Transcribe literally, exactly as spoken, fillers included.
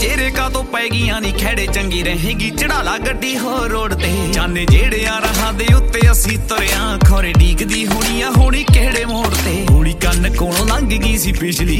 ਚਿਹਰੇ ਕਾ ਤੋਂ ਪੈ ਗਈਆਂ ਨੀ ਖੜੇ ਚੰਗੀ ਰਹੇਗੀ ਚੜਾ ਲਾ ਗੱਡੀ ਹੋ ਰੋਡ ਤੇ ਜਾਣੇ ਜਿਹੜਿਆਂ ਰਾਹਾਂ ਦੇ ਉੱਤੇ ਅਸੀਂ ਤੁਰਿਆ ਖੋਰੇ ਡੀਕਦੀ ਹੋਣੀ ਆ ਹੋਣੀ ਕਿਹੜੇ ਮੋੜ ਤੇ ਗੋਲੀ ਕੰਨ ਕੋਲੋਂ ਲੰਘ ਗਈ ਸੀ ਪਿਛਲੀ